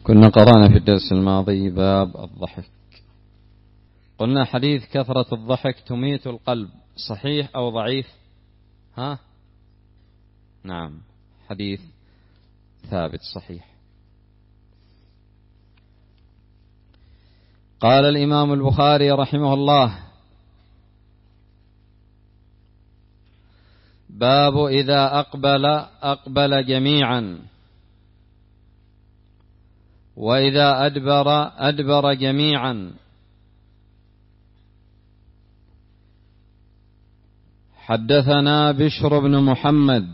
كنا قرأنا في الدرس الماضي باب الضحك. قلنا حديث كثرة الضحك تميت القلب، صحيح أو ضعيف؟ نعم، حديث ثابت صحيح. قال الإمام البخاري رحمه الله: باب إذا أقبل جميعا، وإذا أدبر جميعا. حدثنا بشر بن محمد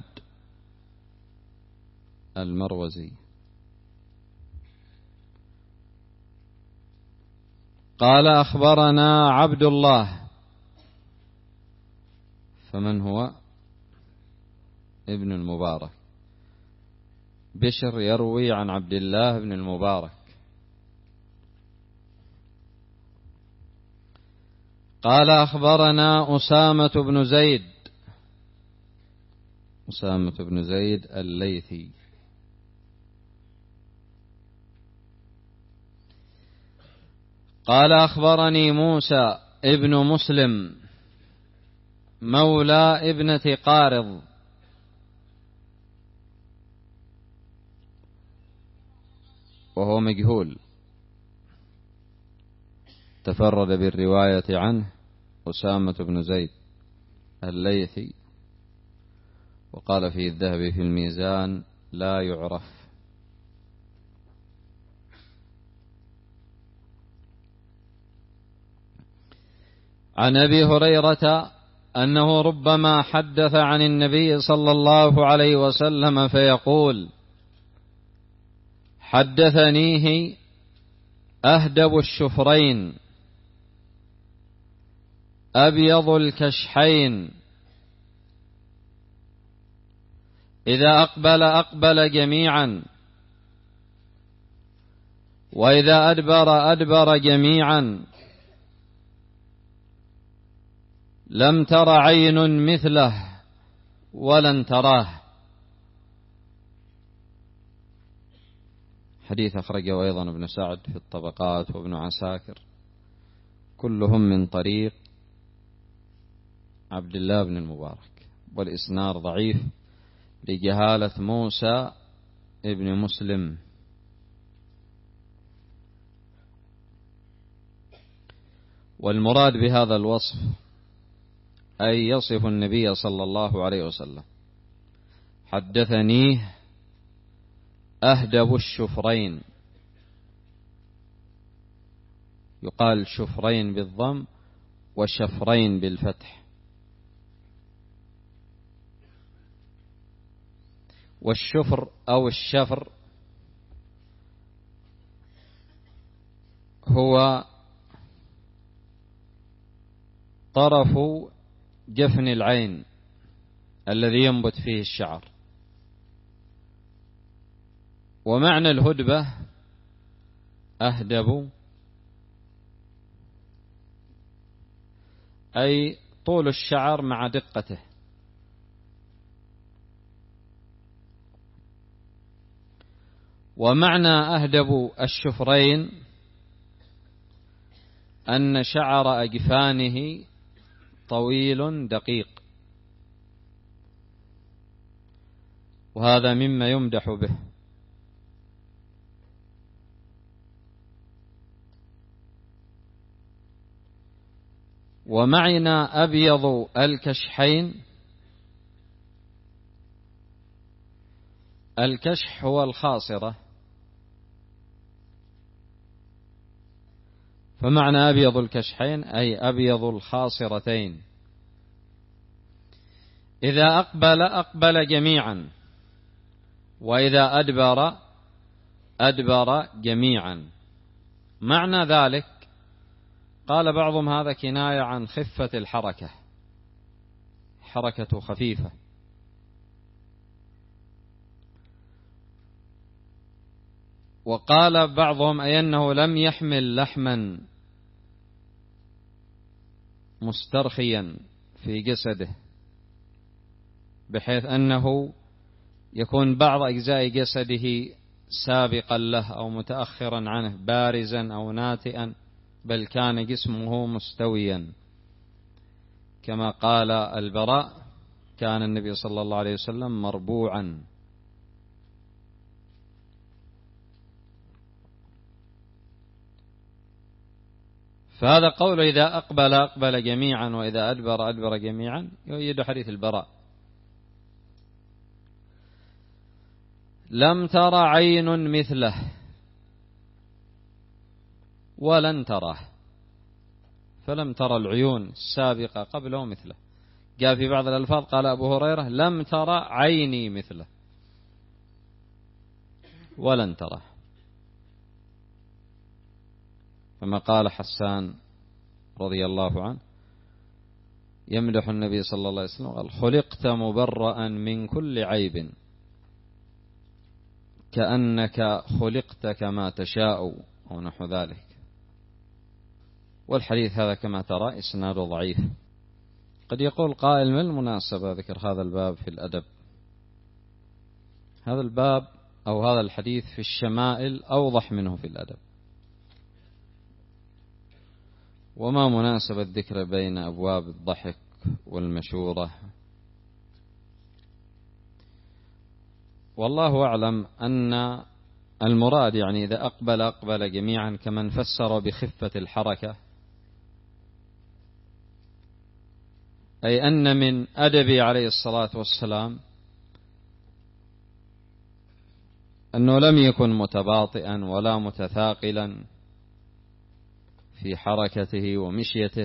المروزي قال أخبرنا عبد الله، فمن هو؟ ابن المبارك. بشر يروي عن عبد الله بن المبارك. قال أخبرنا أسامة بن زيد الليثي. قال أخبرني موسى ابن مسلم مولى ابنة قارض، وهو مجهول، تفرد بالرواية عنه أسامة بن زيد الليثي، وقال فيه الذهبي في الميزان: لا يعرف. عن أبي هريرة أنه ربما حدث عن النبي صلى الله عليه وسلم فيقول: حدثنيه أهدب الشفرين أبيض الكشحين، إذا أقبل جميعا، وإذا أدبر جميعا، لم تر عين مثله ولن تراه. حديث أخرجه أيضا ابن سعد في الطبقات وابن عساكر، كلهم من طريق عبد الله بن المبارك، والإسناد ضعيف لجهالة موسى ابن مسلم. والمراد بهذا الوصف أي يصف النبي صلى الله عليه وسلم: حدثنيه أهدب الشفرين، يقال شفرين بالضم وشفرين بالفتح. والشفر أو الشفر هو طرف جفن العين الذي ينبت فيه الشعر. ومعنى الهدبة أهدب أي طول الشعر مع دقته. ومعنى أهدب الشفرين أن شعر أجفانه طويل دقيق، وهذا مما يمدح به. ومعنى أبيض الكشحين، الكشح هو الخاصرة، فمعنى أبيض الكشحين أي أبيض الخاصرتين. إذا أقبل جميعا، وإذا أدبر جميعا. معنى ذلك قال بعضهم هذا كناية عن خفة الحركة، حركة خفيفة. وقال بعضهم أي أنه لم يحمل لحما مسترخيا في جسده، بحيث أنه يكون بعض أجزاء جسده سابقا له أو متأخرا عنه، بارزا أو ناتئا، بل كان جسمه مستويا، كما قال البراء: كان النبي صلى الله عليه وسلم مربوعا. فهذا قول إذا أقبل أقبل جميعا وإذا أدبر أدبر جميعا يؤيد حديث البراء. لم تر عين مثله ولن تراه، فلم ترى العيون السابقة قبله مثله. جاء في بعض الألفاظ قال أبو هريرة: لم ترى عيني مثله ولن تراه. كما قال حسان رضي الله عنه يمدح النبي صلى الله عليه وسلم قال: خلقت مبرأ من كل عيب كأنك خلقت كما تشاء، أو نحو ذلك. والحديث هذا كما ترى إسناده ضعيف. قد يقول قائل: ما المناسبة ذكر هذا الباب في الأدب؟ هذا الباب أو هذا الحديث في الشمائل أوضح منه في الأدب، وما مناسبة الذكر بين أبواب الضحك والمشورة؟ والله أعلم أن المراد يعني إذا أقبل أقبل جميعا كمن فسر بخفة الحركة، أي أن من أدبه عليه الصلاة والسلام أنه لم يكن متباطئا ولا متثاقلا في حركته ومشيته،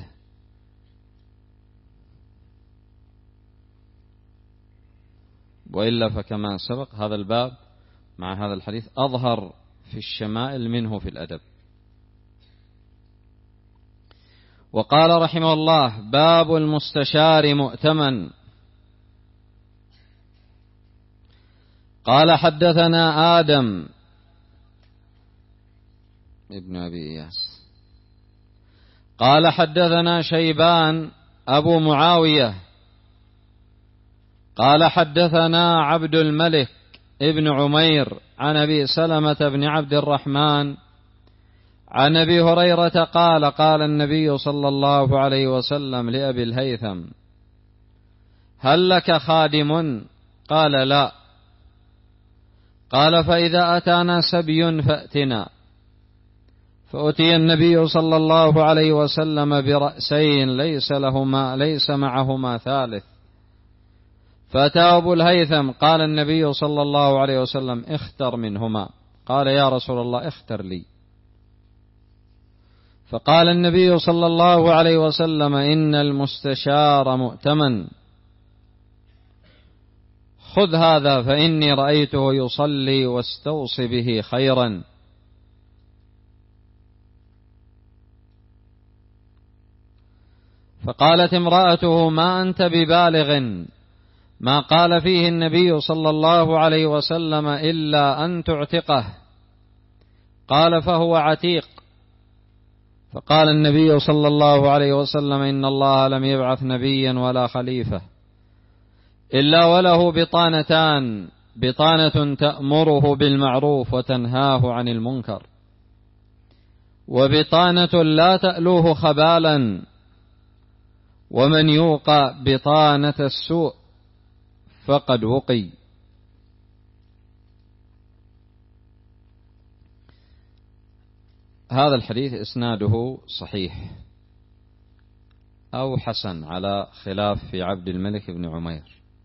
وإلا فكما سبق هذا الباب مع هذا الحديث أظهر في الشمائل منه في الأدب. وقال رحمه الله: باب المستشار مؤتمن. قال: حدثنا آدم ابن أبي إياس قال: حدثنا شيبان أبو معاوية قال: حدثنا عبد الملك ابن عمير عن أبي سلمة بن عبد الرحمن عن أبي هريرة قال: قال النبي صلى الله عليه وسلم لأبي الهيثم: هل لك خادم؟ قال: لا. قال: فإذا أتانا سبي فأتنا. فأتي النبي صلى الله عليه وسلم برأسين ليس معهما ثالث، فأتى أبو الهيثم. قال النبي صلى الله عليه وسلم: اختر منهما. قال: يا رسول الله اختر لي. فقال النبي صلى الله عليه وسلم: إن المستشار مؤتمن، خذ هذا فإني رأيته يصلي واستوص به خيرا. فقالت امرأته: ما أنت ببالغ ما قال فيه النبي صلى الله عليه وسلم إلا أن تعتقه. قال: فهو عتيق. فقال النبي صلى الله عليه وسلم: إن الله لم يبعث نبيا ولا خليفة إلا وله بطانتان: بطانة تأمره بالمعروف وتنهاه عن المنكر، وبطانة لا تألوه خبالا. ومن يوقى بطانة السوء فقد وقي. هذا الحديث إسناده صحيح أو حسن على خلاف في عبد الملك بن عمير.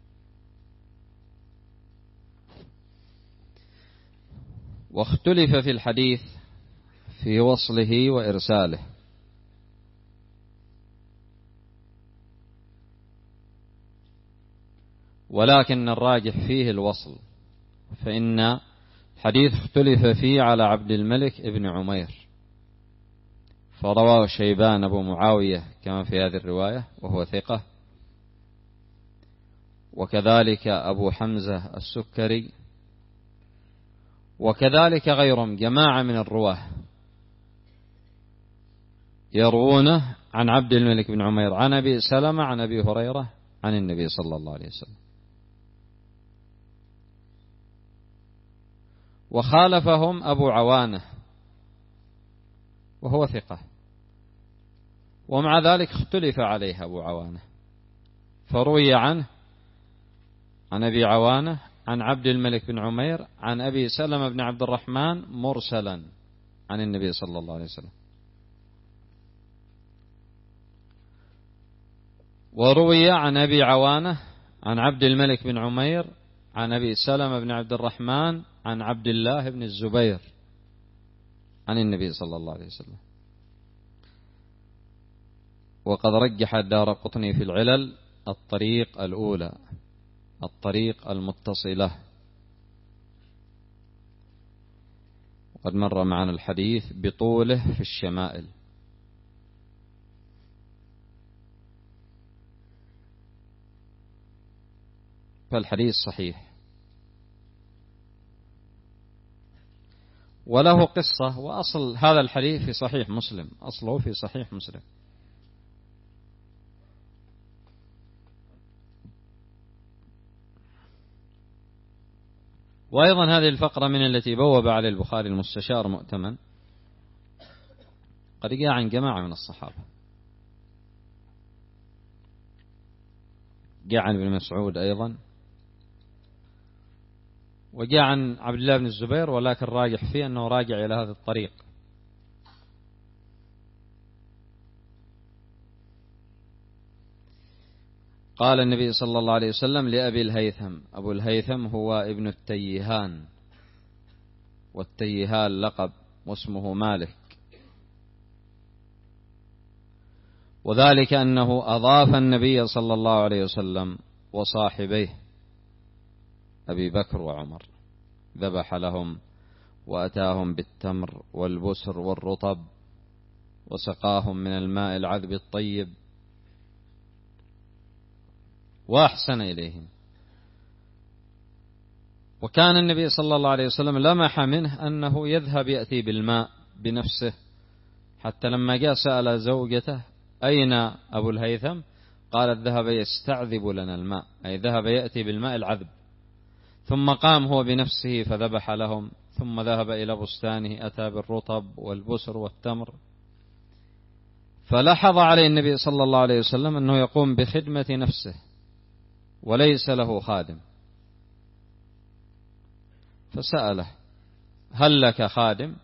واختلف في الحديث في وصله وإرساله، ولكن الراجح فيه الوصل، فإن الحديث اختلف فيه على عبد الملك بن عمير، فرواه شيبان أبو معاوية كما في هذه الرواية وهو ثقة، وكذلك أبو حمزة السكري، وكذلك غيرهم جماعة من الرواه يروونه عن عبد الملك بن عمير عن أبي سلمة عن أبي هريرة عن النبي صلى الله عليه وسلم. وخالفهم أبو عوانة وهو ثقة، ومع ذلك اختلف عليه أبو عوانة، فروي عنه عن أبي عوانة عن عبد الملك بن عمير عن أبي سلمة بن عبد الرحمن مرسلا عن النبي صلى الله عليه وسلم. وروي عن أبي عوانة عن عبد الملك بن عمير عن أبي سلمة بن عبد الرحمن عن عبد الله بن الزبير عن النبي صلى الله عليه وسلم. وقد رجح الدارقطني في العلل الطريق الأولى، الطريق المتصلة، وقد مر معنا الحديث بطوله في الشمائل. فالحديث صحيح، وله قصة، وأصل هذا الحديث في صحيح مسلم، أصله في صحيح مسلم. وأيضا هذه الفقرة من التي بوب على البخاري المستشار مؤتمن قد جاء عن جماعة من الصحابة، جاء عن ابن مسعود أيضا، وجاء عن عبد الله بن الزبير، ولكن راجح فيه أنه راجع إلى هذا الطريق. قال النبي صلى الله عليه وسلم لأبي الهيثم، أبو الهيثم هو ابن التيهان، والتيهان لقب، واسمه مالك، وذلك أنه أضاف النبي صلى الله عليه وسلم وصاحبيه أبي بكر وعمر، ذبح لهم وأتاهم بالتمر والبسر والرطب، وسقاهم من الماء العذب الطيب، وأحسن إليهم. وكان النبي صلى الله عليه وسلم لمح منه أنه يذهب يأتي بالماء بنفسه، حتى لما جاء سأل زوجته أين أبو الهيثم، قالت ذهب يستعذب لنا الماء، أي ذهب يأتي بالماء العذب، ثم قام هو بنفسه فذبح لهم، ثم ذهب إلى بستانه أتى بالرطب والبسر والتمر. فلاحظ عليه النبي صلى الله عليه وسلم أنه يقوم بخدمة نفسه وليس له خادم، فسأله هل لك خادم؟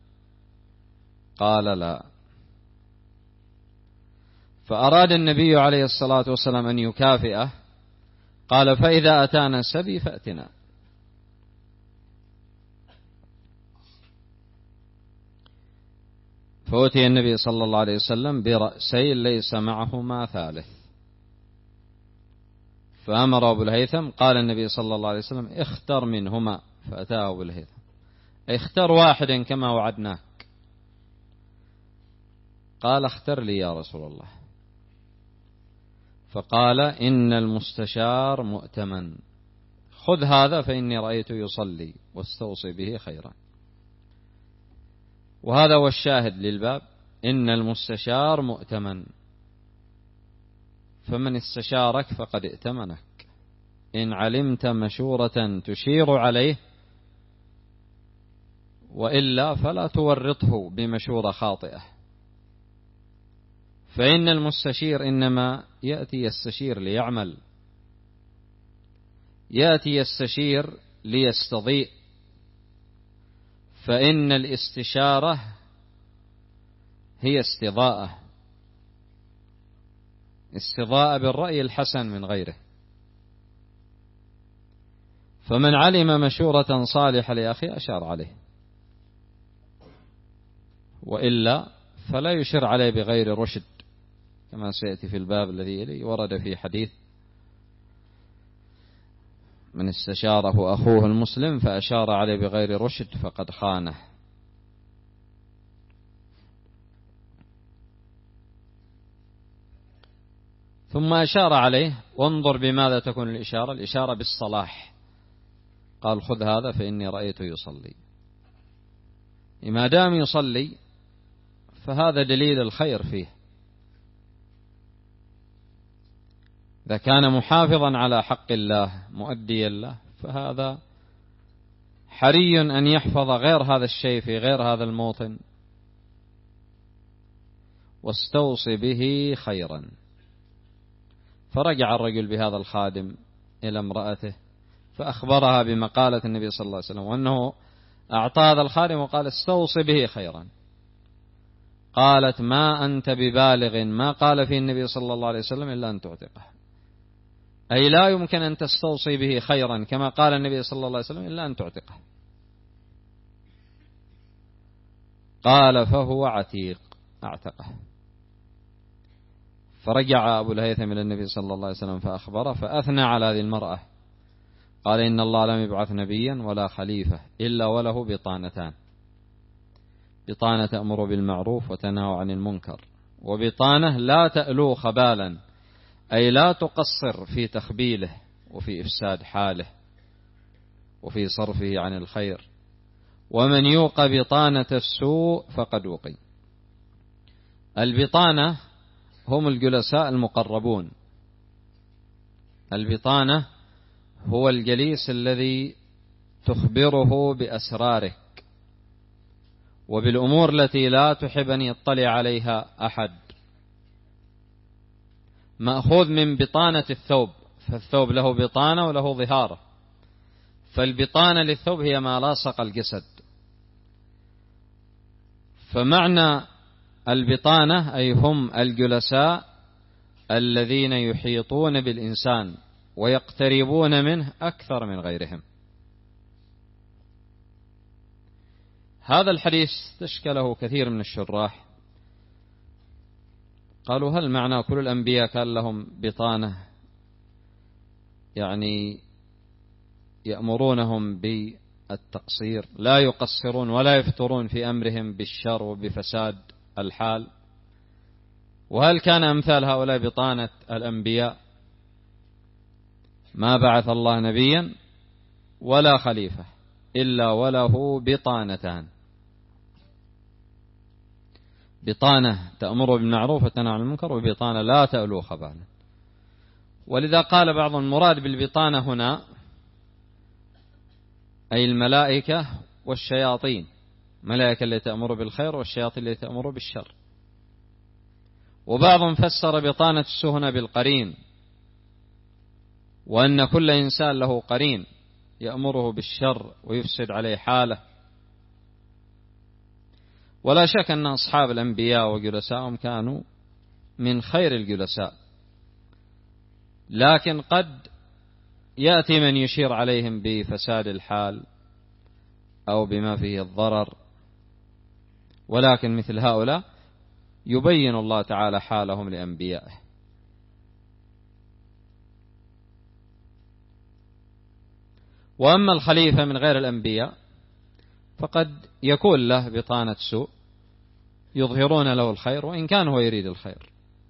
قال لا. فأراد النبي عليه الصلاة والسلام أن يكافئه، قال فإذا أتانا السبي فأتنا. فأتي النبي صلى الله عليه وسلم برأسين ليس معهما ثالث، فأمر أبو الهيثم، قال النبي صلى الله عليه وسلم اختر منهما، فأتاه أبو الهيثم، اختر واحدا كما وعدناك. قال اختر لي يا رسول الله. فقال إن المستشار مؤتمن، خذ هذا فإني رأيته يصلي، واستوصي به خيرا. وهذا هو الشاهد للباب، إن المستشار مؤتمن، فمن استشارك فقد ائتمنك، إن علمت مشورة تشير عليه، وإلا فلا تورطه بمشورة خاطئة. فإن المستشير إنما يأتي يستشير ليعمل، يأتي يستشير ليستضيء، فإن الاستشارة هي استضاءة بالرأي الحسن من غيره. فمن علم مشورة صالحة لأخي أشار عليه، وإلا فلا يشر عليه بغير رشد، كما سيأتي في الباب الذي يلي. ورد في حديث من استشاره أخوه المسلم فأشار عليه بغير رشد فقد خانه. ثم أشار عليه، وانظر بماذا تكون الإشارة، الإشارة بالصلاح، قال خذ هذا فإني رأيته يصلي. ما دام يصلي فهذا دليل الخير فيه، إذا كان محافظا على حق الله مؤديا له فهذا حري أن يحفظ غير هذا الشيء في غير هذا الموطن، واستوصي به خيرا. فرجع الرجل بهذا الخادم إلى امرأته فأخبرها بمقالة النبي صلى الله عليه وسلم، وأنه أعطى هذا الخادم وقال استوصي به خيرا. قالت ما أنت ببالغ ما قال فيه النبي صلى الله عليه وسلم إلا أن تعتقه، أي لا يمكن أن تستوصي به خيرا كما قال النبي صلى الله عليه وسلم إلا أن تعتقه. قال فهو عتيق، أعتقه. فرجع أبو الهيثم إلى النبي صلى الله عليه وسلم فأخبره، فأثنى على هذه المرأة، قال إن الله لم يبعث نبيا ولا خليفة إلا وله بطانتان: بطانة تأمر بالمعروف وتنهى عن المنكر، وبطانة لا تألو خبالا، أي لا تقصر في تخبيله وفي إفساد حاله وفي صرفه عن الخير. ومن يوق بطانة السوء فقد وقي. البطانة هم الجلساء المقربون. البطانة هو الجليس الذي تخبره بأسرارك وبالأمور التي لا تحب أن يطلع عليها أحد. مأخوذ من بطانة الثوب، فالثوب له بطانة وله ظهارة، فالبطانة للثوب هي ما لاصق الجسد. فمعنى البطانة أي هم الجلساء الذين يحيطون بالإنسان ويقتربون منه أكثر من غيرهم. هذا الحديث استشكله كثير من الشراح، قالوا هل معنى كل الأنبياء كان لهم بطانة يعني يأمرونهم بالتقصير، لا يقصرون ولا يفترون في أمرهم بالشر وبفساد الحال؟ وهل كان أمثال هؤلاء بطانة الأنبياء؟ ما بعث الله نبيا ولا خليفة إلا وله بطانتان: بطانة تأمر بالمعروف وتنهى عن المنكر، وبطانة لا تألو خبالا. ولذا قال بعض المراد بالبطانة هنا أي الملائكة والشياطين، ملائكة التي تأمر بالخير والشياطين التي تأمر بالشر. وبعضهم فسر بطانة السوء هنا بالقرين، وأن كل إنسان له قرين يأمره بالشر ويفسد عليه حاله. ولا شك أن أصحاب الأنبياء وجلسائهم كانوا من خير الجلساء، لكن قد يأتي من يشير عليهم بفساد الحال أو بما فيه الضرر، ولكن مثل هؤلاء يبين الله تعالى حالهم لأنبيائه. وأما الخليفة من غير الأنبياء فقد يكون له بطانة سوء يظهرون له الخير وإن كان هو يريد الخير.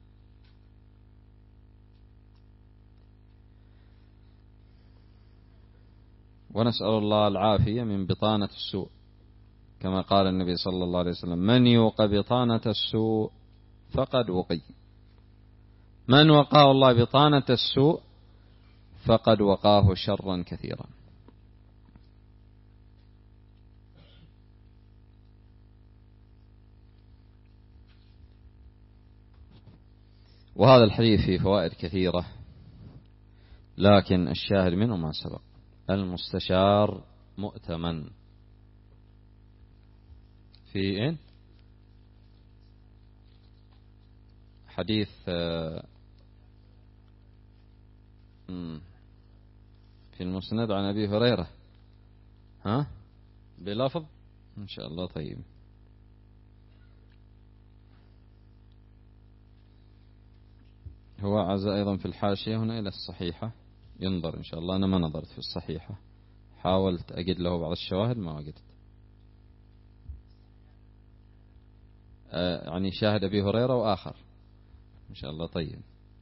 ونسأل الله العافية من بطانة السوء، كما قال النبي صلى الله عليه وسلم: من يوق بطانة السوء فقد وقي. من وقاه الله بطانة السوء فقد وقاه شرا كثيرا. وهذا الحديث فيه فوائد كثيرة، لكن الشاهد منه ما سبق: المستشار مؤتمن. في حديث في المسند عن أبي هريرة، بلفظ إن شاء الله. طيب، هو عز أيضا في الحاشية هنا إلى الصحيحة، ينظر إن شاء الله. أنا ما نظرت في الصحيحة، حاولت أجد له بعض الشواهد ما وجدت. يعني شاهد أبي هريرة وآخر إن شاء الله. طيب،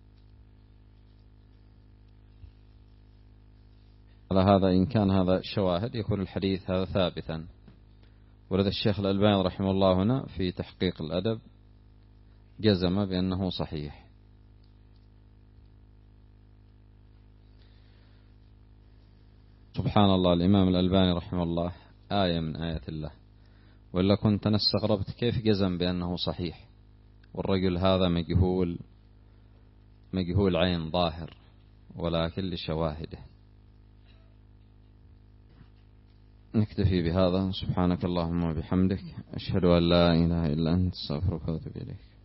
على هذا إن كان هذا شواهد يكون الحديث هذا ثابتا. ولذا الشيخ الألباني رحمه الله هنا في تحقيق الأدب جزم بأنه صحيح. سبحان الله، الإمام الألباني رحمه الله آية من آيات الله، وإلا كنت أنا استغربت كيف جزم بأنه صحيح والرجل هذا مجهول عين ظاهر ولكن لشواهده. نكتفي بهذا. سبحانك اللهم وبحمدك، أشهد أن لا إله إلا أنت، استغفرك وأتوب إليك.